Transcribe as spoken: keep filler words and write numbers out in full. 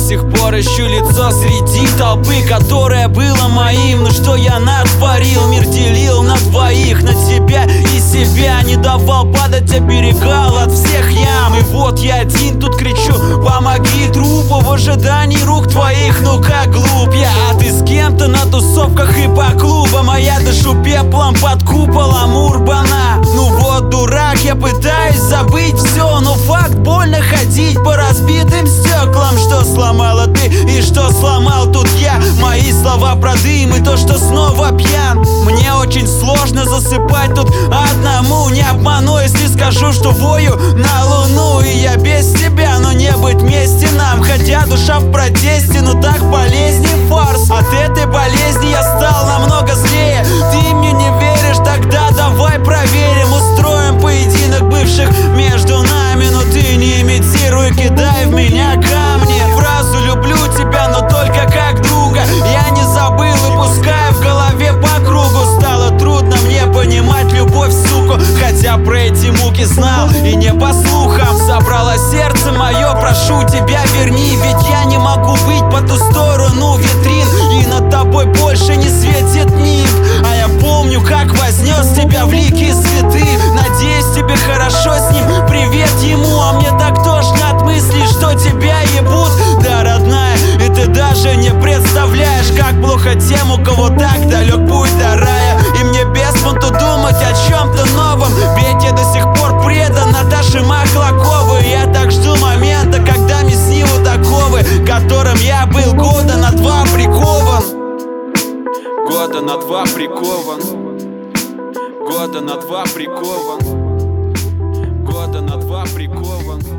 сих пор ищу лицо среди толпы, которая была моим. Ну что я натворил? Мир делил на двоих, на тебя и себя. Не давал падать, оберегал от всех ям. И вот я один тут кричу: помоги трупу в ожидании рук твоих. Ну как глуп я, а ты с кем-то на тусовках и по клубам, а я дышу пеплом под куполом Урбана. Ну вот дурак, я пытаюсь забыть все, но факт больно ходить по разбитым стеклам. Что сломала ты и что сломал тут я? Мои слова про дым и то, что снова пьян. Мне очень сложно засыпать тут одному. Не обману, если скажу, что вою на луну. И я без тебя, но не быть вместе нам. Хотя душа в протесте, но так болезнен фарс. От этой болезни я стал намного злее. Ты мне не веришь? Тогда давай проверим. Устроим поединок бывших между нами. Но ты не имитируй, кидай в меня камни. Фразу «люблю тебя, но только как друга» я не забыл и пускаю в голове по кругу. Стало трудно мне понимать любовь, суку, хотя про эти муки знал и не по слухам. Забрало сердце мое, прошу тебя, верни. Ведь я не могу быть по ту сторону витрин, и над тобой больше не светит ник. А я помню, как вознес тебя в лики святых. Надеюсь, тебе хорошо с ним, привет ему. А мне так тошно от мысли, что тебя ебут. Да, родная, и ты даже не представляешь, как плохо тем, у кого так далек путь до рая. И мне без понту думать о чем-то новом, ведь я до сих пор предан Наташе Маклаковой. Я так жду момента, когда мне снимут оковы, которым я был года на два прикован. Года на два прикован. Года на два прикован. Года на два прикован.